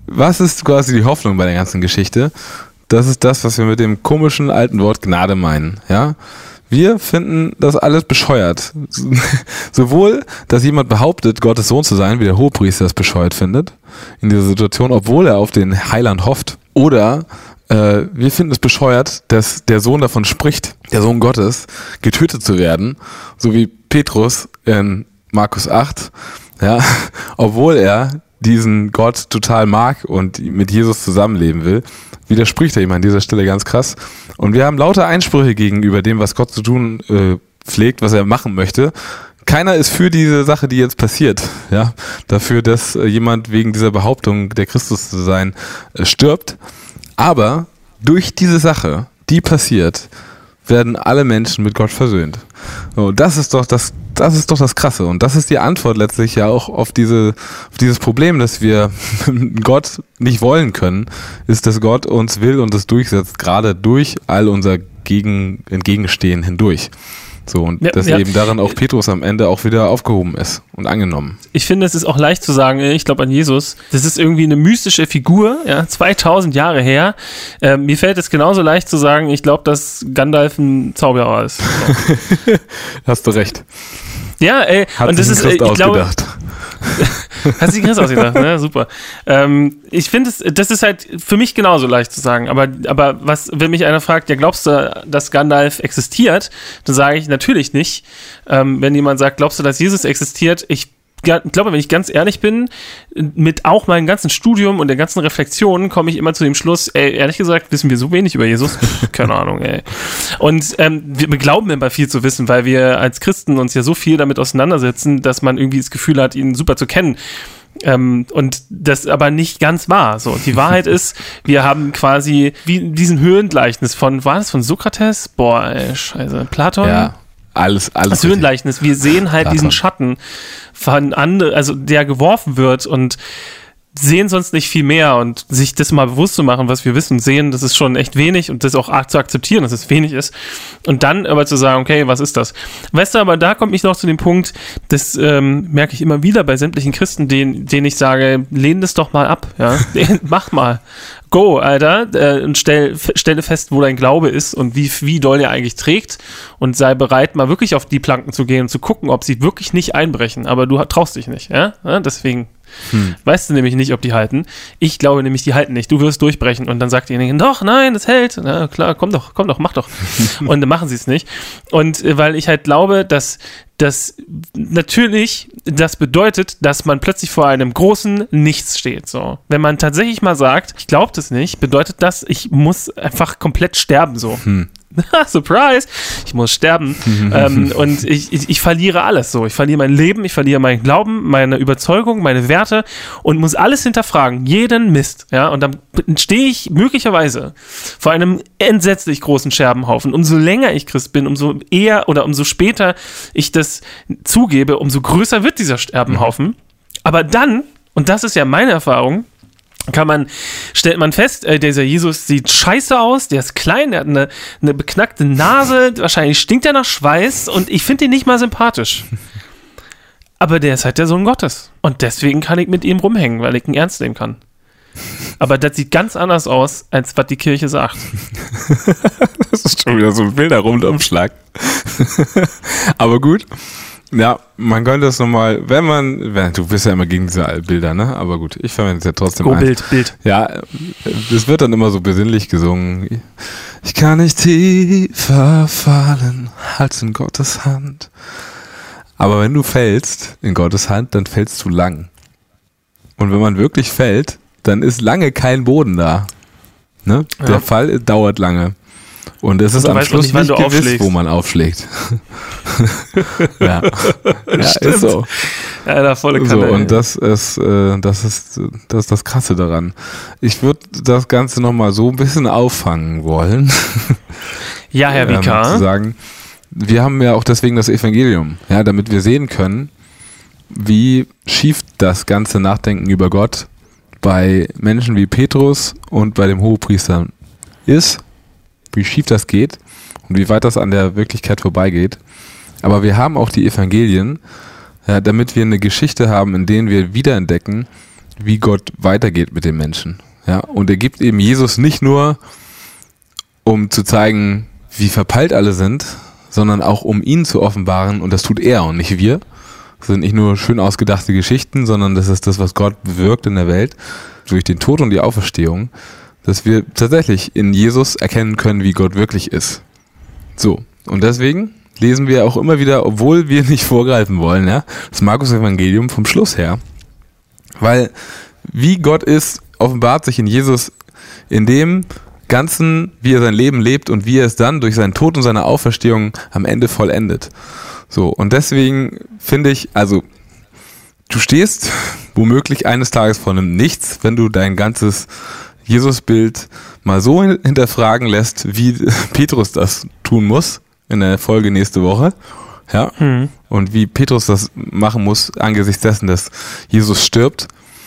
quasi die Hoffnung bei der ganzen Geschichte? Das ist das, was wir mit dem komischen alten Wort Gnade meinen. Ja, wir finden das alles bescheuert. Sowohl, dass jemand behauptet, Gottes Sohn zu sein, wie der Hohepriester es bescheuert findet in dieser Situation, obwohl er auf den Heiland hofft. Oder wir finden es bescheuert, dass der Sohn davon spricht, der Sohn Gottes, getötet zu werden, so wie Petrus in Markus 8, ja, obwohl er diesen Gott total mag und mit Jesus zusammenleben will, widerspricht er ihm an dieser Stelle ganz krass. Und wir haben lauter Einsprüche gegenüber dem, was Gott zu tun pflegt, was er machen möchte. Keiner ist für diese Sache, die jetzt passiert, ja, dafür, dass jemand wegen dieser Behauptung, der Christus zu sein, stirbt. Aber durch diese Sache, die passiert, werden alle Menschen mit Gott versöhnt. So, das ist doch das Krasse. Und das ist die Antwort letztlich ja auch auf dieses Problem, dass wir Gott nicht wollen können, ist, dass Gott uns will und es durchsetzt, gerade durch all unser Entgegenstehen hindurch. So, und dass eben daran auch Petrus am Ende auch wieder aufgehoben ist und angenommen. Ich finde, es ist auch leicht zu sagen, ich glaube an Jesus, das ist irgendwie eine mystische Figur, 2000 Jahre her. Mir fällt es genauso leicht zu sagen, ich glaube, dass Gandalf ein Zauberer ist. So. Hast du recht. Ja, ey, Hat und das sich ist, Christ ich ausgedacht. glaube, hast du die Christ ausgedacht, ne? Super. Ich finde, das ist halt für mich genauso leicht zu sagen, aber wenn mich einer fragt, ja, glaubst du, dass Gandalf existiert, dann sage ich natürlich nicht. Wenn jemand sagt, glaubst du, dass Jesus existiert, ich glaube, wenn ich ganz ehrlich bin, mit auch meinem ganzen Studium und der ganzen Reflexion komme ich immer zu dem Schluss, ehrlich gesagt, wissen wir so wenig über Jesus? Keine Ahnung, ey. Und wir glauben immer viel zu wissen, weil wir als Christen uns ja so viel damit auseinandersetzen, dass man irgendwie das Gefühl hat, ihn super zu kennen. Und das aber nicht ganz wahr. So, die Wahrheit ist, wir haben quasi wie diesen Höhengleichnis war das von Sokrates? Boah, ey, scheiße. Platon? Ja. Alles. Das Höhengleichnis. Wir sehen halt Platon. Diesen Schatten von anderen, also der geworfen wird und sehen sonst nicht viel mehr und sich das mal bewusst zu machen, was wir wissen, sehen, das ist schon echt wenig und das auch zu akzeptieren, dass es wenig ist und dann aber zu sagen, okay, was ist das? Weißt du, aber da kommt mich noch zu dem Punkt, das merke ich immer wieder bei sämtlichen Christen, denen ich sage, lehn das doch mal ab, ja, mach mal. Go, Alter, und stelle fest, wo dein Glaube ist und wie doll er eigentlich trägt und sei bereit, mal wirklich auf die Planken zu gehen und zu gucken, ob sie wirklich nicht einbrechen, aber du traust dich nicht, ja? Deswegen weißt du nämlich nicht, ob die halten. Ich glaube nämlich, die halten nicht. Du wirst durchbrechen und dann sagt derjenige, doch, nein, das hält. Na klar, komm doch, mach doch. Und dann machen sie es nicht. Und weil ich halt glaube, dass das natürlich das bedeutet, dass man plötzlich vor einem großen Nichts steht. So, wenn man tatsächlich mal sagt, ich glaube das nicht, bedeutet das, ich muss einfach komplett sterben. So. Surprise! Ich muss sterben. Und ich verliere alles so. Ich verliere mein Leben, ich verliere meinen Glauben, meine Überzeugung, meine Werte und muss alles hinterfragen. Jeden Mist. Ja? Und dann stehe ich möglicherweise vor einem entsetzlich großen Scherbenhaufen. Umso länger ich Christ bin, umso eher oder umso später ich das zugebe, umso größer wird dieser Scherbenhaufen. Aber dann, und das ist ja meine Erfahrung, stellt man fest, dieser Jesus sieht scheiße aus, der ist klein, der hat eine beknackte Nase, wahrscheinlich stinkt er nach Schweiß und ich finde ihn nicht mal sympathisch. Aber der ist halt der Sohn Gottes. Und deswegen kann ich mit ihm rumhängen, weil ich ihn ernst nehmen kann. Aber das sieht ganz anders aus, als was die Kirche sagt. Das ist schon wieder so ein wilder Rundumschlag. Aber gut. Ja, man könnte es nochmal, du bist ja immer gegen diese Bilder, ne? Aber gut, ich verwende es ja trotzdem. Bild. Ja, es wird dann immer so besinnlich gesungen. Ich kann nicht tiefer fallen als in Gottes Hand. Aber wenn du fällst in Gottes Hand, dann fällst du lang. Und wenn man wirklich fällt, dann ist lange kein Boden da. Ne? Ja. Der Fall dauert lange. Und es ist am Schluss nicht gewiss, wo man aufschlägt. Ja, ist so. Ja, da volle Kanne. So, und das ist das Krasse daran. Ich würde das Ganze nochmal so ein bisschen auffangen wollen. Ja, Herr Vikar. Zu sagen, wir haben ja auch deswegen das Evangelium, ja, damit wir sehen können, wie schief das ganze Nachdenken über Gott bei Menschen wie Petrus und bei dem Hohepriester ist, wie schief das geht und wie weit das an der Wirklichkeit vorbeigeht. Aber wir haben auch die Evangelien, ja, damit wir eine Geschichte haben, in denen wir wiederentdecken, wie Gott weitergeht mit den Menschen. Ja, und er gibt eben Jesus nicht nur, um zu zeigen, wie verpeilt alle sind, sondern auch um ihn zu offenbaren, und das tut er und nicht wir. Das sind nicht nur schön ausgedachte Geschichten, sondern das ist das, was Gott bewirkt in der Welt durch den Tod und die Auferstehung, dass wir tatsächlich in Jesus erkennen können, wie Gott wirklich ist. So, und deswegen lesen wir auch immer wieder, obwohl wir nicht vorgreifen wollen, ja, das Markus-Evangelium vom Schluss her. Weil wie Gott ist, offenbart sich in Jesus in dem Ganzen, wie er sein Leben lebt und wie er es dann durch seinen Tod und seine Auferstehung am Ende vollendet. So, und deswegen finde ich, also du stehst womöglich eines Tages vor einem Nichts, wenn du dein ganzes Jesus-Bild mal so hinterfragen lässt, wie Petrus das tun muss in der Folge nächste Woche. Ja. Und wie Petrus das machen muss angesichts dessen, dass Jesus stirbt.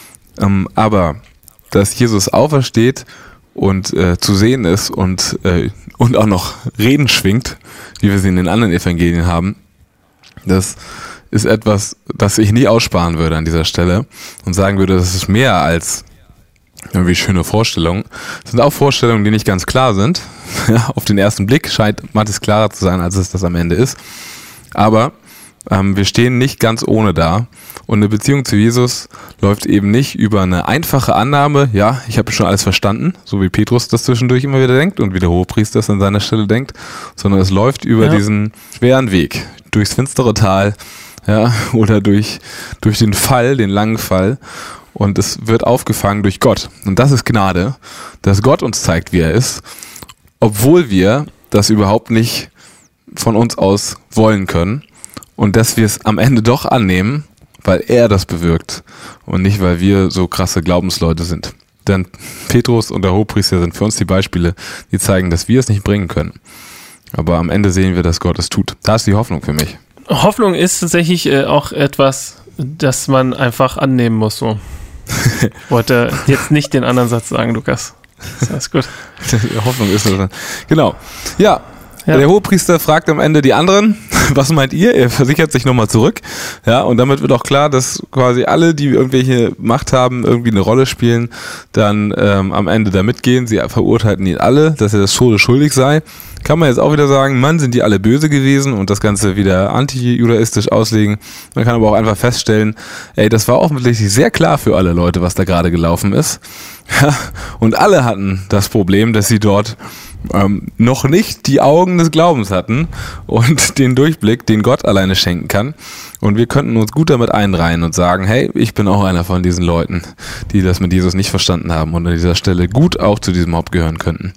Aber dass Jesus aufersteht und zu sehen ist und auch noch Reden schwingt, wie wir sie in den anderen Evangelien haben, das ist etwas, das ich nie aussparen würde an dieser Stelle und sagen würde, das ist mehr als irgendwie schöne Vorstellungen. Das sind auch Vorstellungen, die nicht ganz klar sind. Ja, auf den ersten Blick scheint manches klarer zu sein, als es das am Ende ist. Aber wir stehen nicht ganz ohne da. Und eine Beziehung zu Jesus läuft eben nicht über eine einfache Annahme, ja, ich habe schon alles verstanden, so wie Petrus das zwischendurch immer wieder denkt und wie der Hohepriester das an seiner Stelle denkt, sondern es läuft über diesen schweren Weg, durchs finstere Tal, ja, oder durch den Fall, den langen Fall. Und es wird aufgefangen durch Gott. Und das ist Gnade, dass Gott uns zeigt, wie er ist, obwohl wir das überhaupt nicht von uns aus wollen können. Und dass wir es am Ende doch annehmen, weil er das bewirkt und nicht, weil wir so krasse Glaubensleute sind. Denn Petrus und der Hohepriester sind für uns die Beispiele, die zeigen, dass wir es nicht bringen können. Aber am Ende sehen wir, dass Gott es tut. Da ist die Hoffnung für mich. Hoffnung ist tatsächlich auch etwas, das man einfach annehmen muss. So. Wollte jetzt nicht den anderen Satz sagen, Lukas. Das ist alles gut. Hoffnung ist das. Genau. Ja. Der Hohepriester fragt am Ende die anderen, was meint ihr? Er versichert sich nochmal zurück. Ja, und damit wird auch klar, dass quasi alle, die irgendwelche Macht haben, irgendwie eine Rolle spielen, dann am Ende da mitgehen. Sie verurteilten ihn alle, dass er das Tode schuldig sei. Kann man jetzt auch wieder sagen, Mann, sind die alle böse gewesen und das Ganze wieder anti-judaistisch auslegen. Man kann aber auch einfach feststellen, das war offensichtlich sehr klar für alle Leute, was da gerade gelaufen ist. Ja, und alle hatten das Problem, dass sie dort noch nicht die Augen des Glaubens hatten und den Durchblick, den Gott alleine schenken kann. Und wir könnten uns gut damit einreihen und sagen, hey, ich bin auch einer von diesen Leuten, die das mit Jesus nicht verstanden haben und an dieser Stelle gut auch zu diesem Haupt gehören könnten.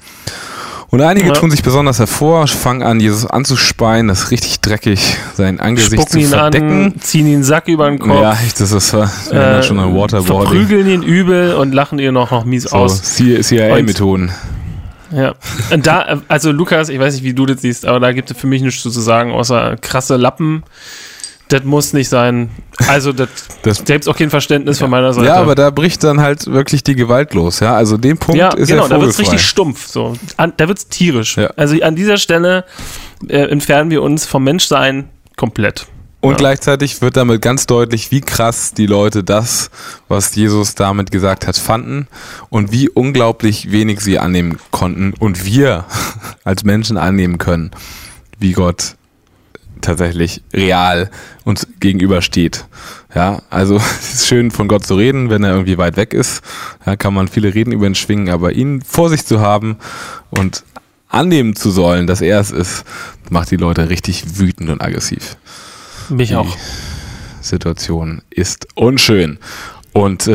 Und einige tun sich besonders hervor, fangen an, Jesus anzuspeien, das ist richtig dreckig, sein Angesicht spucken zu verdecken. An, ziehen ihn einen Sack über den Kopf. Ja, das ist schon ein Waterboarding. Verprügeln ihn übel und lachen ihn noch mies aus. CIA-Methoden. Ja, und da, also Lukas, ich weiß nicht, wie du das siehst, aber da gibt es für mich nichts zu sagen, außer krasse Lappen. Das muss nicht sein. Also das selbst auch kein Verständnis von meiner Seite. Ja, aber da bricht dann halt wirklich die Gewalt los. Ja, also den Punkt ist ja vogelfrei. Da wird es richtig stumpf. So. Da wird es tierisch. Ja. Also an dieser Stelle entfernen wir uns vom Menschsein komplett. Und gleichzeitig wird damit ganz deutlich, wie krass die Leute das, was Jesus damit gesagt hat, fanden und wie unglaublich wenig sie annehmen konnten und wir als Menschen annehmen können, wie Gott tatsächlich real uns gegenübersteht. Ja, also es ist schön von Gott zu reden, wenn er irgendwie weit weg ist. Da kann man viele Reden über ihn schwingen, aber ihn vor sich zu haben und annehmen zu sollen, dass er es ist, macht die Leute richtig wütend und aggressiv. Mich auch. Die Situation ist unschön. Und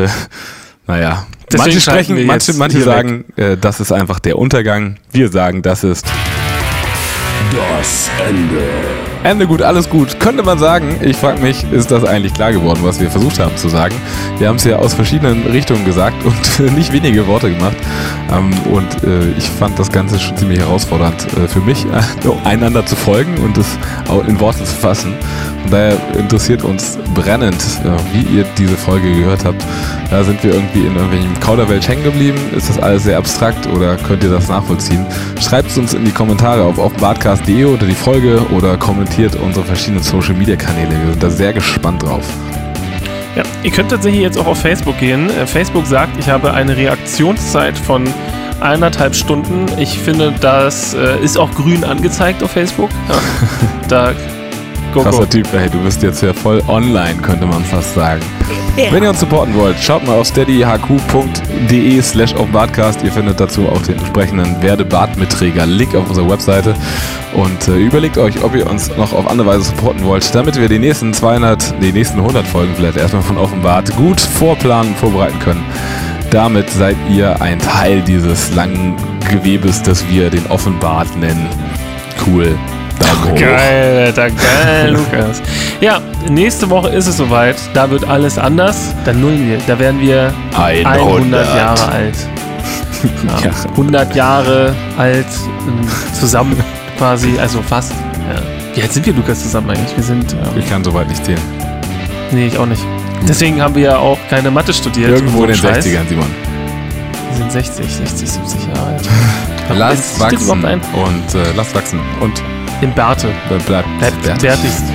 naja, manche sagen, das ist einfach der Untergang. Wir sagen, das ist das Ende. Ende gut, alles gut. Könnte man sagen, ich frage mich, ist das eigentlich klar geworden, was wir versucht haben zu sagen? Wir haben es ja aus verschiedenen Richtungen gesagt und nicht wenige Worte gemacht. Und ich fand das Ganze schon ziemlich herausfordernd für mich, einander zu folgen und es auch in Worte zu fassen. Von daher interessiert uns brennend, wie ihr diese Folge gehört habt. Da sind wir irgendwie in irgendwelchen Kauderwelsch hängen geblieben. Ist das alles sehr abstrakt oder könnt ihr das nachvollziehen? Schreibt es uns in die Kommentare auf offenbartcast.de unter die Folge oder kommentiert unsere verschiedenen Social-Media-Kanäle. Wir sind da sehr gespannt drauf. Ja, ihr könnt tatsächlich jetzt auch auf Facebook gehen. Facebook sagt, ich habe eine Reaktionszeit von 1,5 Stunden. Ich finde, das ist auch grün angezeigt auf Facebook. Ja, da krasser Typ, ey, du bist jetzt ja voll online, könnte man fast sagen. Ja. Wenn ihr uns supporten wollt, schaut mal auf steadyhq.de/offenbartcast. Ihr findet dazu auch den entsprechenden Werde-Bart-Mitträger-Link auf unserer Webseite und überlegt euch, ob ihr uns noch auf andere Weise supporten wollt, damit wir die nächsten 100 Folgen vielleicht erstmal von Offenbart gut vorplanen, vorbereiten können. Damit seid ihr ein Teil dieses langen Gewebes, das wir den Offenbart nennen. Cool. Geil, Alter, geil, Lukas. Ja, nächste Woche ist es soweit. Da wird alles anders. Dann nullen wir. Da werden wir 100 Jahre alt. Ja. 100 Jahre alt, zusammen quasi, also fast. Ja. Wie alt sind wir, Lukas, zusammen eigentlich? Wir sind... Ich kann soweit nicht zählen. Nee, ich auch nicht. Deswegen haben wir ja auch keine Mathe studiert. Irgendwo in den Scheiß. 60ern, Simon. Wir sind 60, 70 Jahre alt. Lass Steht überhaupt wachsen ein? und lass wachsen und Im Bärte. bleibt Bärtig.